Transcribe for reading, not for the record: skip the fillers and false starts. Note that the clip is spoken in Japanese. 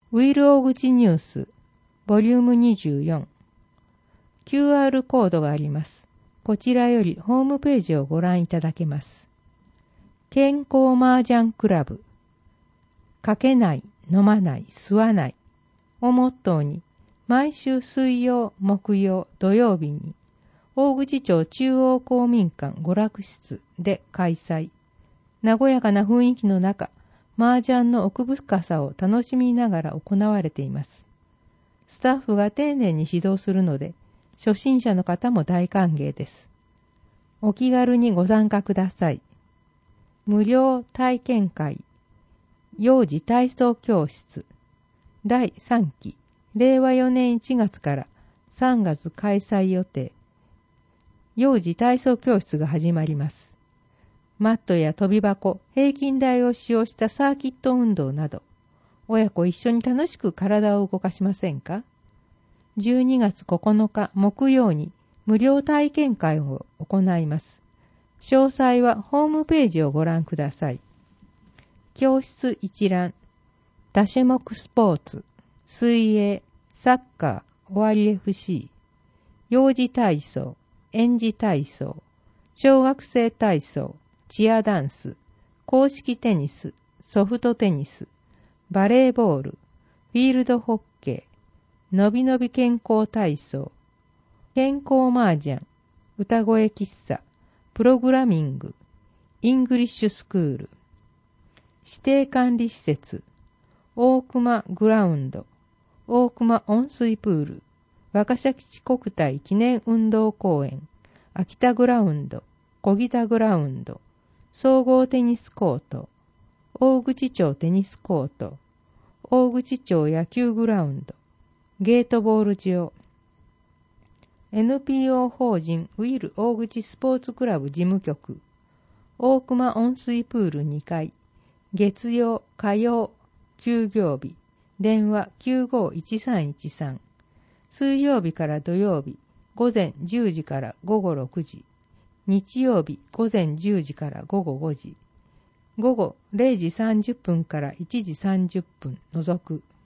ウィル大口ニュース、ボリューム24。QR コードがあります。こちらよりホームページをご覧いただけます。健康麻雀クラブ。かけない、飲まない、吸わないをモットーに、毎週水曜、木曜、土曜日に、大口町中央公民館娯楽室で開催。和やかな雰囲気の中、麻雀の奥深さを楽しみながら行われています。スタッフが丁寧に指導するので、初心者の方も大歓迎です。お気軽にご参加ください。無料体験会、幼児体操教室、第3期、令和4年1月から3月開催予定。幼児体操教室が始まります。マットや飛び箱、平均台を使用したサーキット運動など、親子一緒に楽しく体を動かしませんか？ 12 月9日木曜に無料体験会を行います。詳細はホームページをご覧ください。教室一覧、多種目スポーツ、水泳、サッカー、尾張 FC、幼児体操、園児体操、小学生体操、チアダンス、公式テニス、ソフトテニス、バレーボール、フィールドホッケー、のびのび健康体操、健康麻雀、歌声喫茶、プログラミング、イングリッシュスクール、指定管理施設、大熊グラウンド、大熊温水プール、若狭基地国体記念運動公園、秋田グラウンド、小木田グラウンド、総合テニスコート、大口町テニスコート、大口町野球グラウンド、ゲートボール場、NPO 法人ウィル大口スポーツクラブ事務局、大熊温水プール2階、月曜、火曜、休業日、電話 951313、水曜日から土曜日、午前10時から午後6時、日曜日午前10時から午後5時、午後0時30分から1時30分除く。